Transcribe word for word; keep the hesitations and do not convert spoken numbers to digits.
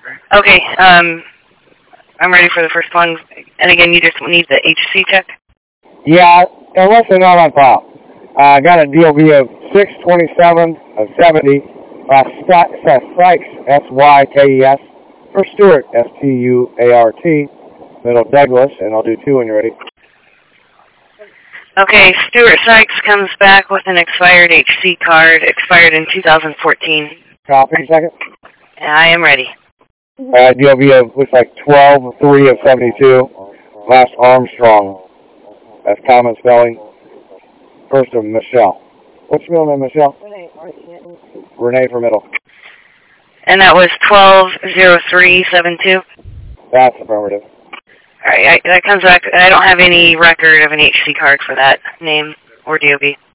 Okay, um, I'm ready for the first one. And again, you just need the H C check? Yeah, unless they're not on file. I uh, got a D O B of six twenty-seven of seventy. Uh, Sykes, S Y K E S. For Stewart, S T U A R T. Middle Douglas, and I'll do two when you're ready. Okay, Stuart Sykes comes back with an expired H C card, expired in two thousand fourteen. Copy, second. I am ready. Uh, D O B of, looks like twelve three of seventy-two. Last Armstrong. That's common spelling. First of Michelle. What's your middle name, Michelle? Renee. Renee for middle. And that was twelve zero three seven two? That's affirmative. All right, I, that comes back. I don't have any record of an H C card for that name or D O B.